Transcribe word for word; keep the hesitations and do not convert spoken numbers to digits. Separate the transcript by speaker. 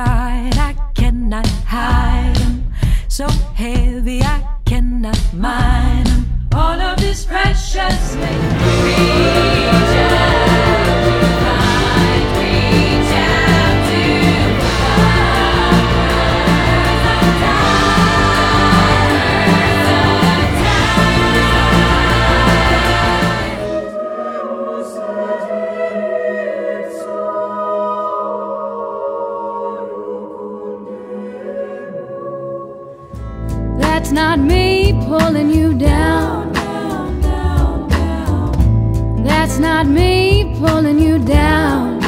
Speaker 1: pride, I cannot hide them. So heavy, I cannot mind them. All of this precious make me reach out to find, reach out to find.
Speaker 2: That's not me pulling you down. That's not me pulling you down.